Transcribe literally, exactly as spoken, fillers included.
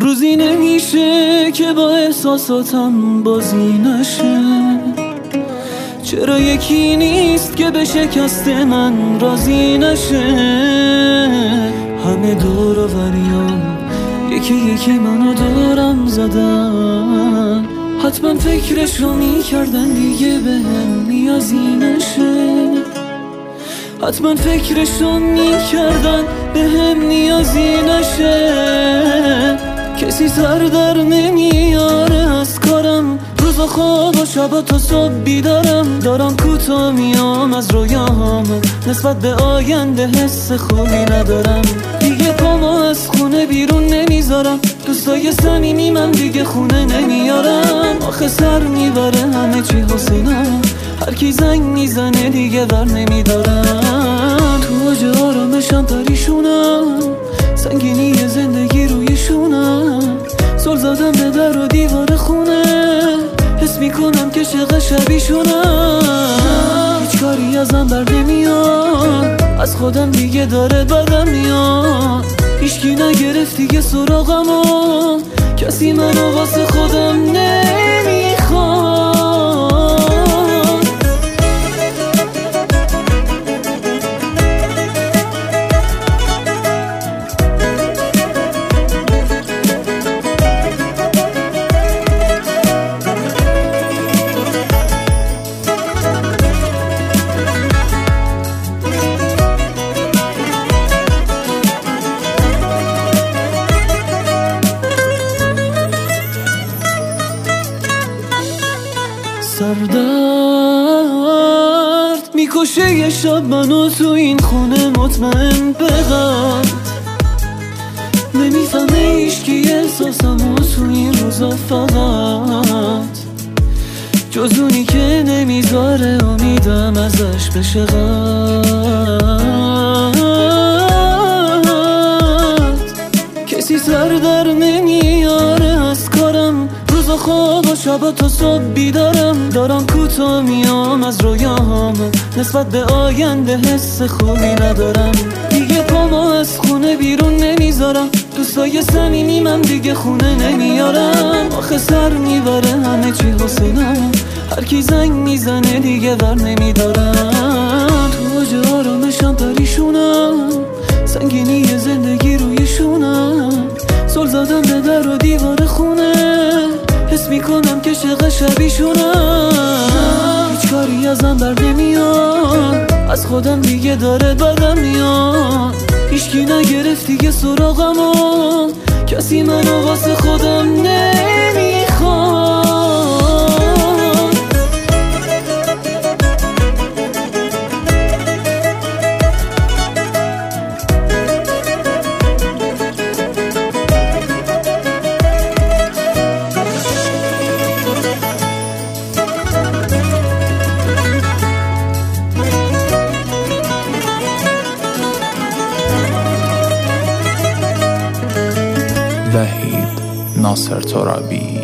روزی نمیشه که با احساساتم بازی نشه. چرا یکی نیست که به شکست من راضی نشه؟ همه دور و بریام یکی یکی منو دورم زدن، حتما فکرشو میکردن دیگه به هم نیازی نشه. حتما فکرشو میکردن به هم نیازی نشه. کسی سر در نمیاره از کارم، روز و خواب و شب تا صبح بیدارم. دارم کوتا میام از رویاهام، نسبت به آینده حس خوبی ندارم. دیگه پامو از خونه بیرون نمیذارم، دوستای صمیمی من دیگه خونه نمیارم. آخه سر میبره همه چی حسینم، هر کی زنگ میزنه دیگه بر نمیدارم. تو اوج آرامشم پریشونم، سنگینی زندگی رویشونم. زل زدم به در و دیوار خونه، حس میکنم که شق شبیشونم. هیچ کاری ازم بر نمیاد، از خودم دیگه داره بدم میاد. هیچکی نگرفت دیگه سراغمو، کسی منو واسه خودم نمیخواد. سردرد میکشه یه شب منو تو این خونه مطمئن بغم. نمیفهمه ایشکی احساسمو تو این روزا فقط، جز اونی که نمیذاره امیدم ازش بشه قد. کسی سر در نمیاره از کارم، روز و خواب و شب تا صبح بیدارم. دارم کوتا میام از رویاهام، نسبت به آینده حس خوبی ندارم. دیگه پامو از خونه بیرون نمیذارم، دوستای صمیمی من دیگه خونه نمیارم. آخه سر میبره همه چی حسینم، هر کی زنگ میزنه دیگه بر نمیدارم. تو اوج آرامشم پریشونم، سنگینی زندگی رویشونم. زل زدم به در و دیوار خونه، حس میکنم که شق شبیشونم. هیچ کاری ازم بر نمیاد، از خودم دیگه داره بدم میاد. هیچکی نگرفت دیگه سراغمو، کسی منو واسه خودم نمیخواد. وحید ناصر ترابی.